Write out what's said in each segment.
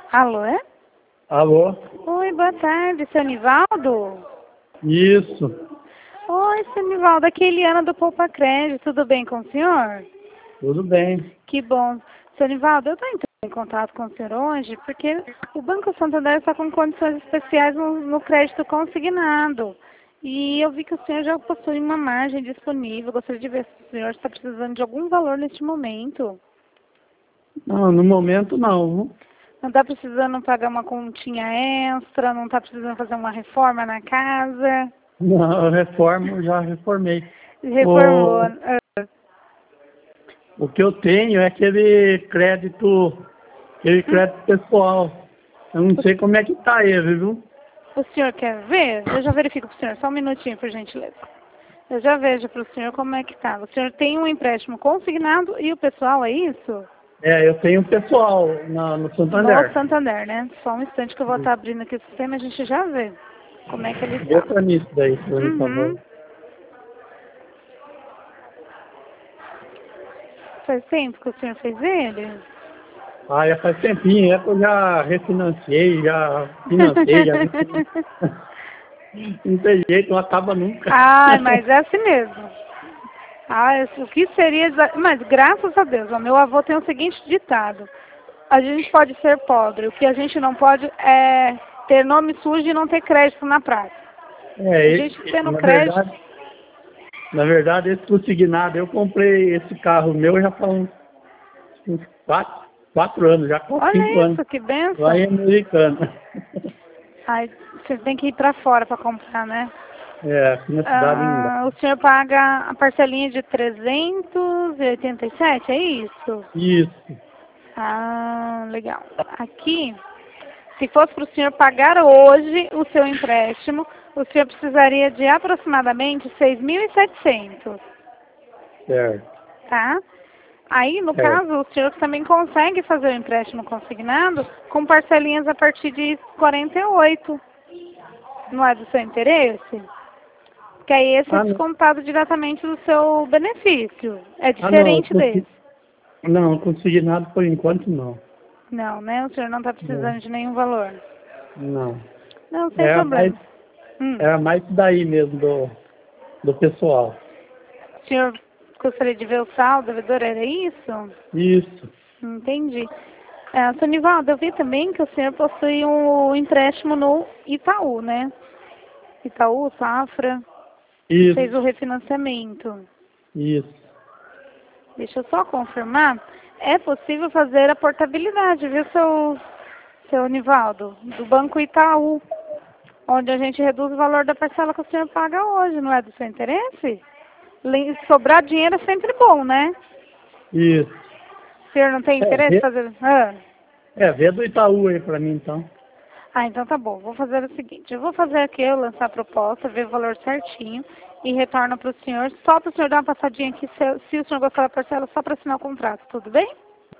Alô, é? Alô? Oi, boa tarde, seu Nivaldo? Isso. Oi, seu Nivaldo, aqui é Eliana do Poupa Crédito, tudo bem com o senhor? Tudo bem. Que bom. Seu Nivaldo, eu estou entrando em contato com o senhor hoje porque o Banco Santander está com condições especiais no crédito consignado. E eu vi que o senhor já possui uma margem disponível. Gostaria de ver se o senhor está precisando de algum valor neste momento. Não, no momento não. Não está precisando pagar uma continha extra, não está precisando fazer uma reforma na casa. Não, eu reformo, já reformei. Reformou. O que eu tenho é aquele crédito pessoal. Eu não sei como é que tá ele, viu? O senhor quer ver? Eu já verifico para o senhor, só um minutinho, por gentileza. Eu já vejo para o senhor como é que tá. O senhor tem um empréstimo consignado e o pessoal, é isso? É, eu tenho pessoal no Santander. No Santander, né? Só um instante que eu vou estar abrindo aqui o sistema e a gente já vê como é que ele Vê está. pra mim isso daí, por favor. Faz tempo que o senhor fez ele? Ah, já faz tempinho, é que eu já refinanciei, já financei, já não tem jeito, não acaba nunca. Ah, mas é assim mesmo. Ah, o que seria... Mas graças a Deus, o meu avô tem o seguinte ditado. A gente pode ser pobre, o que a gente não pode é ter nome sujo e não ter crédito na praça. A gente tendo crédito... Na verdade, esse consignado, eu comprei esse carro meu já faz uns 4 anos, já quase 5 Olha anos. isso, que benção. Lá em Americana. Ai, você tem que ir para fora para comprar, né? É, aqui na cidade não dá. O senhor paga a parcelinha de 387, é isso? Isso. Ah, legal. Aqui, se fosse para o senhor pagar hoje o seu empréstimo, o senhor precisaria de aproximadamente 6.700, Certo. tá? Aí, no caso, o senhor também consegue fazer o empréstimo consignado com parcelinhas a partir de 48. Não é do seu interesse? Porque aí esse é descontado diretamente do seu benefício. É diferente desse. Não, consignado por enquanto não. Não, né? O senhor não está precisando de nenhum valor. Não. Não, sem problema. Era mais daí mesmo, do pessoal. O senhor gostaria de ver o saldo, devedor, era isso? Isso. Entendi. Seu Nivaldo, eu vi também que o senhor possui um empréstimo no Itaú, né? Itaú, Safra. Isso. Fez o refinanciamento. Isso. Deixa eu só confirmar. É possível fazer a portabilidade, viu, seu Nivaldo? Do Banco Itaú. Onde a gente reduz o valor da parcela que o senhor paga hoje. Não é do seu interesse? Sobrar dinheiro é sempre bom, né? Isso. O senhor não tem interesse em fazer... Vê do Itaú aí pra mim, então. Ah, então tá bom. Vou fazer o seguinte. Eu vou fazer aqui, eu lançar a proposta, ver o valor certinho e retorno para o senhor. Só para o senhor dar uma passadinha aqui, se o senhor gostar da parcela, só para assinar o contrato. Tudo bem?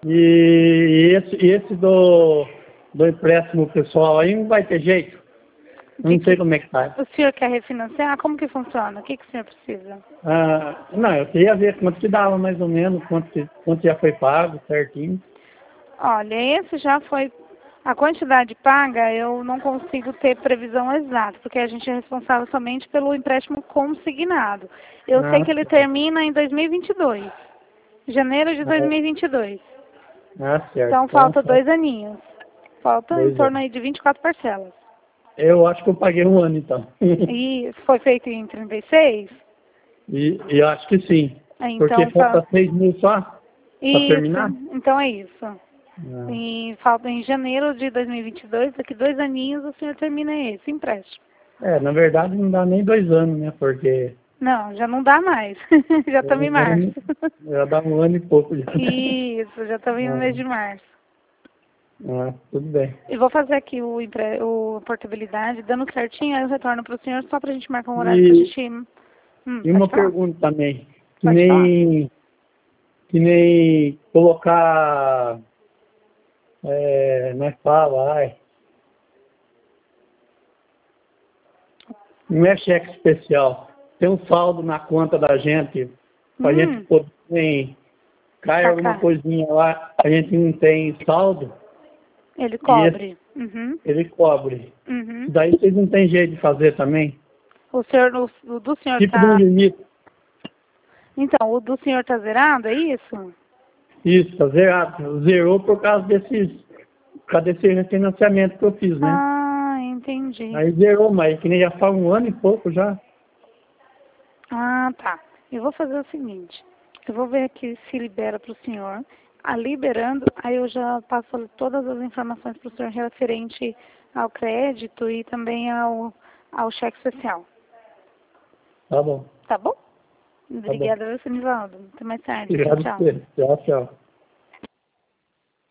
E esse do empréstimo pessoal aí não vai ter jeito? Eu não sei como é que tá. O senhor quer refinanciar? Como que funciona? O que o senhor precisa? Não, eu queria ver quanto que dava mais ou menos, quanto já foi pago certinho. Olha, esse já foi... A quantidade paga eu não consigo ter previsão exata, porque a gente é responsável somente pelo empréstimo consignado. Eu sei que ele termina em 2022. Janeiro de 2022. Certo. Então falta 2 aninhos. Falta em torno aí de 24 parcelas. Eu acho que eu paguei 1 ano, então. E foi feito em 36? E eu acho que sim. Então, porque falta 6 mil só para terminar? Então é isso. E falta em janeiro de 2022, daqui 2 aninhos o senhor termina esse empréstimo. Na verdade não dá nem 2 anos, né? Porque... Não, já não dá mais. Já estamos em março. Já dá 1 ano e pouco. Já. Isso, já estamos no mês de março. Tudo bem. E vou fazer aqui a portabilidade, dando certinho, aí eu retorno para o senhor só para a gente marcar um horário para a gente... E uma pergunta também. Que Pode nem colocar... não é fala, não é cheque especial. Tem um saldo na conta da gente, pra gente poder, cai alguma coisinha lá, a gente não tem saldo. Ele cobre. Uhum. Ele cobre. Uhum. Daí vocês não tem jeito de fazer também? O senhor, o do senhor Tipo tá... de um limite. Então, o do senhor tá zerado, é isso? Isso, tá zerado. Zerou por causa desse refinanciamento que eu fiz, né? Ah, entendi. Aí zerou, mas que nem já faz 1 ano e pouco já. Ah, tá. Eu vou fazer o seguinte. Eu vou ver aqui se libera para o senhor. Liberando, aí eu já passo todas as informações para o senhor referente ao crédito e também ao cheque especial. Tá bom. Tá bom? Tá bom. Obrigada, Sanivaldo. Até mais tarde. Obrigado Tchau, por você. Tchau, tchau.